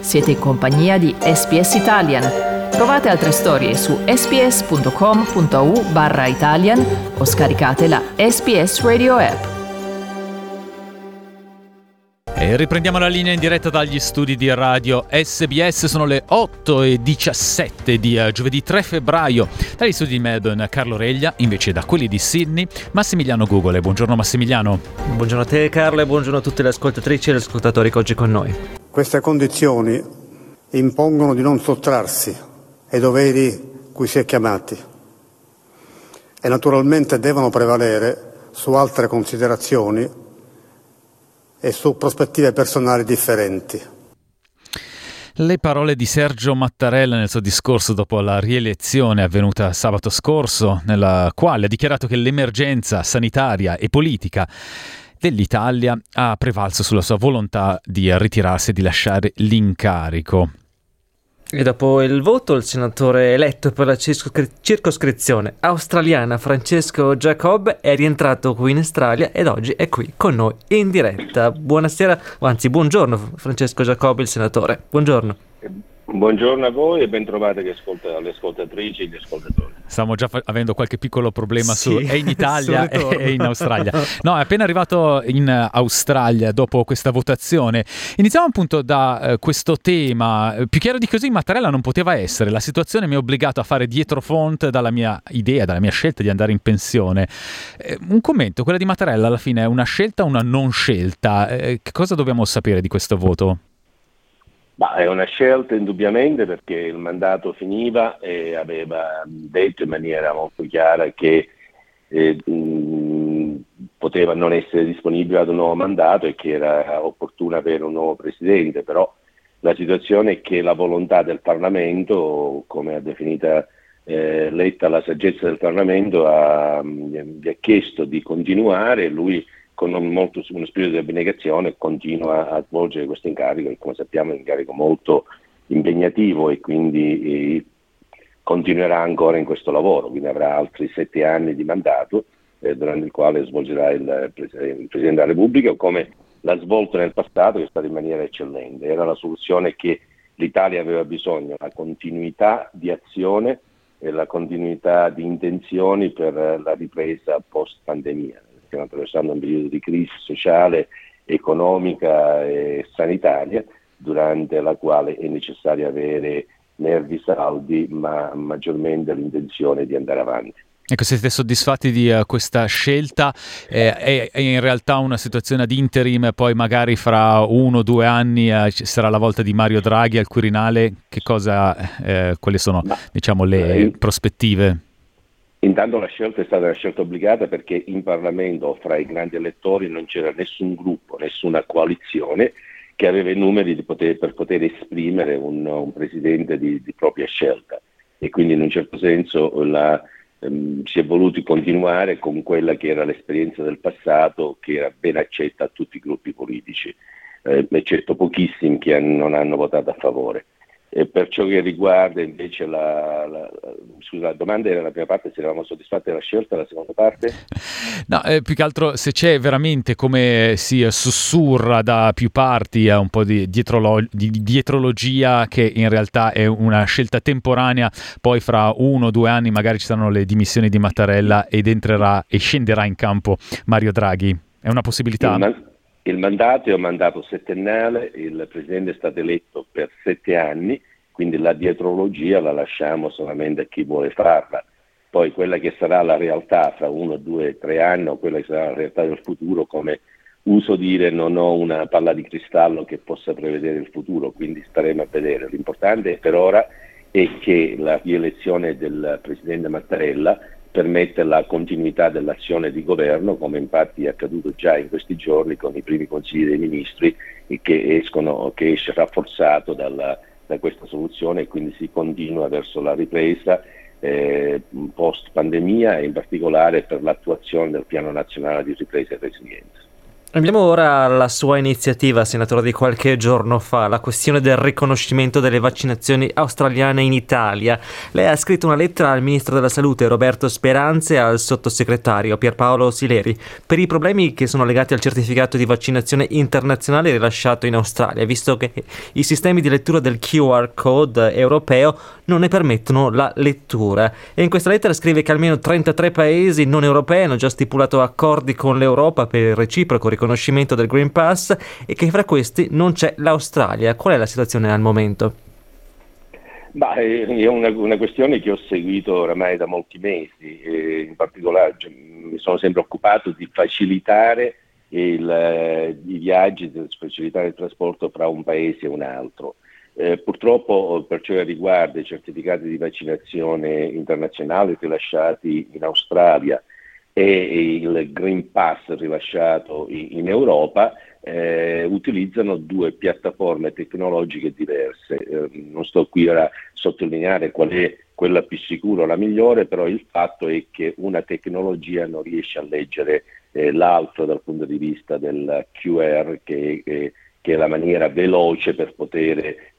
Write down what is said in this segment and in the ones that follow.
Siete in compagnia di SBS Italian. Trovate altre storie su sbs.com.au/Italian o scaricate la SBS Radio app. E riprendiamo la linea in diretta dagli studi di radio SBS. Sono le 8:17 di giovedì 3 febbraio. Dagli studi di Melbourne Carlo Reglia, invece da quelli di Sydney Massimiliano Gugole. Buongiorno Massimiliano. Buongiorno a te Carlo e buongiorno a tutte le ascoltatrici e gli ascoltatori che oggi con noi. Queste condizioni impongono di non sottrarsi ai doveri cui si è chiamati e naturalmente devono prevalere su altre considerazioni e su prospettive personali differenti. Le parole di Sergio Mattarella nel suo discorso dopo la rielezione avvenuta sabato scorso, nella quale ha dichiarato che l'emergenza sanitaria e politica dell'Italia ha prevalso sulla sua volontà di ritirarsi e di lasciare l'incarico. E dopo il voto, il senatore eletto per la circoscrizione australiana Francesco Jacob è rientrato qui in Australia ed oggi è qui con noi in diretta. Buonasera, anzi buongiorno Francesco Jacob, il senatore. Buongiorno. Buongiorno a voi e ben trovate le ascoltatrici e gli ascoltatori. Stiamo già avendo qualche piccolo problema è in Italia e in Australia. No, è appena arrivato in Australia dopo questa votazione. Iniziamo appunto da questo tema. Più chiaro di così Mattarella non poteva essere. La situazione mi ha obbligato a fare dietrofront dalla mia idea, dalla mia scelta di andare in pensione. Un commento, quella di Mattarella alla fine è una scelta o una non scelta? Che cosa dobbiamo sapere di questo voto? È una scelta indubbiamente, perché il mandato finiva e aveva detto in maniera molto chiara che poteva non essere disponibile ad un nuovo mandato e che era opportuno avere un nuovo presidente, però la situazione è che la volontà del Parlamento, come ha definita Letta la saggezza del Parlamento, gli ha chiesto di continuare e lui con uno spirito di abnegazione continua a svolgere questo incarico, che come sappiamo è un incarico molto impegnativo e quindi continuerà ancora in questo lavoro, quindi avrà altri 7 anni di mandato durante il quale svolgerà il Presidente della Repubblica, come l'ha svolto nel passato, che è stato in maniera eccellente. Era la soluzione che l'Italia aveva bisogno, la continuità di azione e la continuità di intenzioni per la ripresa post-pandemia. Stiamo attraversando un periodo di crisi sociale, economica e sanitaria, durante la quale è necessario avere nervi saldi, ma maggiormente l'intenzione di andare avanti. Ecco, siete soddisfatti di questa scelta? È in realtà una situazione ad interim, poi magari fra 1 o 2 anni ci sarà la volta di Mario Draghi al Quirinale. Quali sono le prospettive? Intanto la scelta è stata una scelta obbligata, perché in Parlamento fra i grandi elettori non c'era nessun gruppo, nessuna coalizione che aveva i numeri per poter esprimere un presidente di propria scelta, e quindi in un certo senso si è voluti continuare con quella che era l'esperienza del passato, che era ben accetta a tutti i gruppi politici, eccetto pochissimi che non hanno votato a favore. E per ciò che riguarda invece la domanda era la prima parte, se eravamo soddisfatti della scelta, la seconda parte? No, più che altro se c'è veramente, come si sussurra da più parti, un po' di dietrologia, che in realtà è una scelta temporanea, poi fra 1 o 2 anni magari ci saranno le dimissioni di Mattarella ed entrerà e scenderà in campo Mario Draghi. È una possibilità? Il mandato è un mandato settennale, il Presidente è stato eletto per 7 anni, quindi la dietrologia la lasciamo solamente a chi vuole farla. Poi quella che sarà la realtà fra 1, 2, 3 anni, o quella che sarà la realtà del futuro, come uso dire, non ho una palla di cristallo che possa prevedere il futuro, quindi staremo a vedere. L'importante per ora è che la rielezione del Presidente Mattarella permette la continuità dell'azione di governo, come infatti è accaduto già in questi giorni con i primi consigli dei ministri, che esce rafforzato da questa soluzione, e quindi si continua verso la ripresa post pandemia, e in particolare per l'attuazione del Piano Nazionale di Ripresa e Resilienza. Andiamo ora alla sua iniziativa, senatore, di qualche giorno fa, la questione del riconoscimento delle vaccinazioni australiane in Italia. Lei ha scritto una lettera al ministro della Salute Roberto Speranza e al sottosegretario Pierpaolo Sileri per i problemi che sono legati al certificato di vaccinazione internazionale rilasciato in Australia, visto che i sistemi di lettura del QR code europeo non ne permettono la lettura. E in questa lettera scrive che almeno 33 paesi non europei hanno già stipulato accordi con l'Europa per il reciproco riconoscimento del Green Pass e che fra questi non c'è l'Australia. Qual è la situazione al momento? È una questione che ho seguito oramai da molti mesi, in particolare mi sono sempre occupato di facilitare i viaggi, di facilitare il trasporto fra un paese e un altro. Purtroppo per ciò che riguarda i certificati di vaccinazione internazionale rilasciati in Australia e il Green Pass rilasciato in Europa utilizzano due piattaforme tecnologiche diverse. Non sto qui ora a sottolineare qual è quella più sicura o la migliore, però il fatto è che una tecnologia non riesce a leggere l'altro dal punto di vista del QR, che è la maniera veloce per poter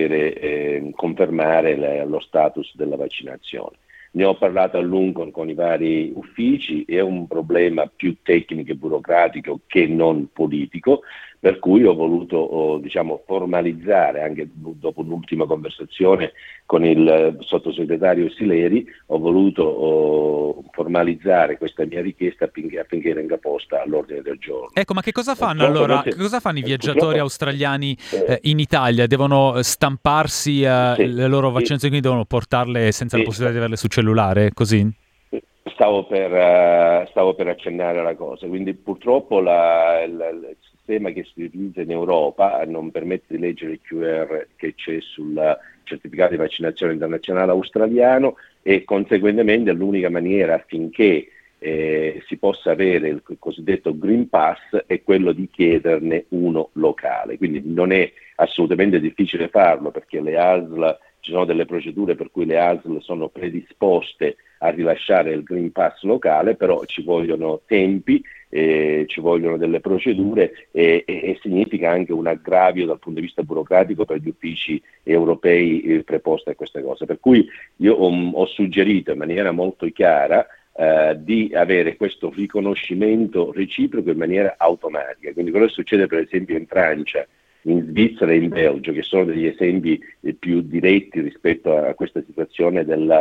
confermare lo status della vaccinazione. Ne ho parlato a lungo con i vari uffici, è un problema più tecnico e burocratico che non politico, per cui ho voluto formalizzare, anche dopo un'ultima conversazione con il sottosegretario Sileri, ho voluto formalizzare questa mia richiesta affinché venga posta all'ordine del giorno. Ecco, ma che cosa fanno allora? Che cosa fanno i viaggiatori australiani in Italia? Devono stamparsi le loro vaccinazioni, quindi devono portarle senza la possibilità di averle sul cellulare, così? Stavo per accennare alla cosa, quindi purtroppo il sistema che si utilizza in Europa non permette di leggere il QR che c'è sul certificato di vaccinazione internazionale australiano e conseguentemente l'unica maniera affinché si possa avere il cosiddetto Green Pass è quello di chiederne uno locale, quindi non è assolutamente difficile farlo perché le ASL, ci sono delle procedure per cui le ASL sono predisposte a rilasciare il Green Pass locale, però ci vogliono tempi, ci vogliono delle procedure e significa anche un aggravio dal punto di vista burocratico per gli uffici europei preposti a queste cose. Per cui io ho suggerito in maniera molto chiara di avere questo riconoscimento reciproco in maniera automatica. Quindi quello che succede per esempio in Francia, in Svizzera e in Belgio, che sono degli esempi più diretti rispetto a questa situazione della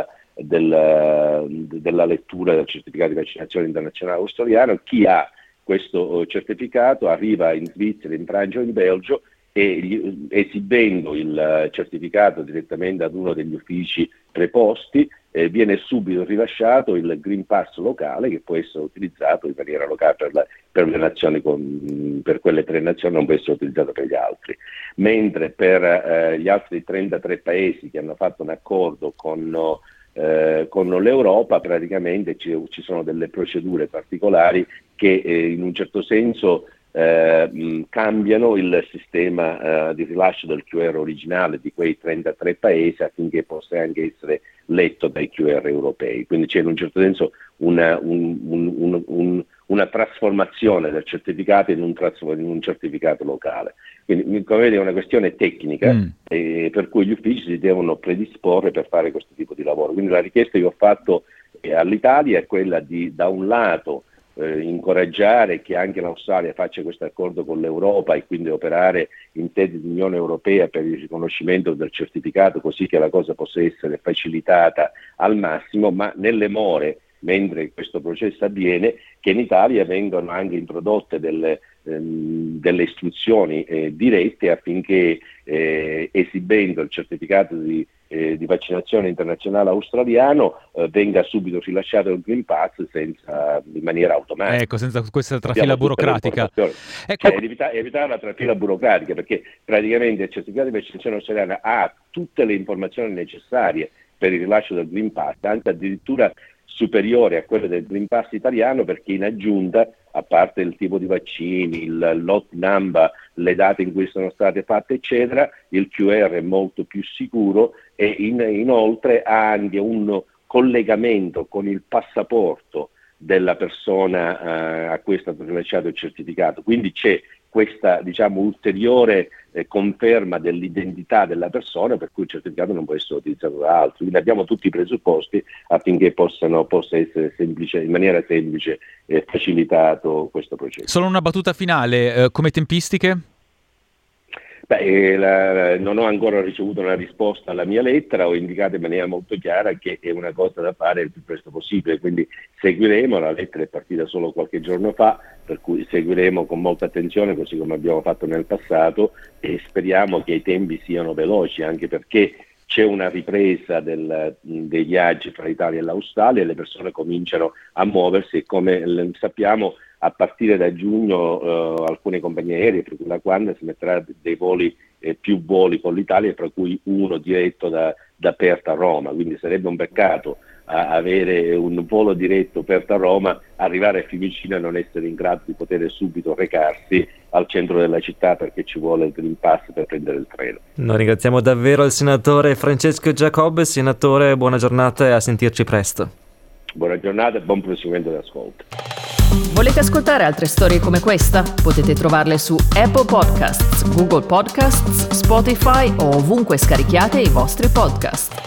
lettura del certificato di vaccinazione internazionale australiano. Chi ha questo certificato arriva in Svizzera, in Francia o in Belgio e esibendo il certificato direttamente ad uno degli uffici preposti viene subito rilasciato il Green Pass locale che può essere utilizzato in maniera locale per le nazioni, per quelle 3 nazioni non può essere utilizzato per gli altri, mentre per gli altri 33 paesi che hanno fatto un accordo con l'Europa praticamente ci sono delle procedure particolari che in un certo senso cambiano il sistema di rilascio del QR originale di quei 33 paesi affinché possa anche essere letto dai QR europei. Quindi c'è in un certo senso una trasformazione del certificato in un certificato locale. Quindi come vedi è una questione tecnica per cui gli uffici si devono predisporre per fare questo tipo di lavoro. Quindi la richiesta che ho fatto all'Italia è quella di, da un lato, incoraggiare che anche l'Australia faccia questo accordo con l'Europa e quindi operare in sede di Unione Europea per il riconoscimento del certificato così che la cosa possa essere facilitata al massimo, ma nelle more, mentre questo processo avviene, che in Italia vengano anche introdotte delle istruzioni dirette affinché esibendo il certificato di vaccinazione internazionale australiano venga subito rilasciato il Green Pass in maniera automatica. Ecco, senza questa trafila burocratica. Ecco. Evitare la trafila burocratica, perché praticamente il certificato di vaccinazione australiana ha tutte le informazioni necessarie per il rilascio del Green Pass, anche addirittura superiore a quelle del Green Pass italiano, perché in aggiunta, a parte il tipo di vaccini, il lot number, le date in cui sono state fatte, eccetera, il QR è molto più sicuro e inoltre ha anche un collegamento con il passaporto della persona a cui è stato rilasciato il certificato. Quindi c'è questa, diciamo, ulteriore conferma dell'identità della persona, per cui il certificato non può essere utilizzato da altri. Quindi abbiamo tutti i presupposti affinché possa essere semplice, in maniera semplice e facilitato questo processo. Solo una battuta finale, come tempistiche? Non ho ancora ricevuto una risposta alla mia lettera, ho indicato in maniera molto chiara che è una cosa da fare il più presto possibile, quindi seguiremo. La lettera è partita solo qualche giorno fa, per cui seguiremo con molta attenzione, così come abbiamo fatto nel passato, e speriamo che i tempi siano veloci, anche perché c'è una ripresa dei viaggi fra l'Italia e l'Australia e le persone cominciano a muoversi, e come sappiamo a partire da giugno alcune compagnie aeree, per cui la Qantas metterà dei voli, più voli con l'Italia, tra cui uno diretto da Perth a Roma, quindi sarebbe un peccato avere un volo diretto Perth a Roma, arrivare a Fiumicino e non essere in grado di poter subito recarsi al centro della città perché ci vuole il Green Pass per prendere il treno. Noi ringraziamo davvero il senatore Francesco Giacobbe. Senatore, buona giornata e a sentirci presto. Buona giornata e buon proseguimento d'ascolto. Volete ascoltare altre storie come questa? Potete trovarle su Apple Podcasts, Google Podcasts, Spotify o ovunque scarichiate i vostri podcast.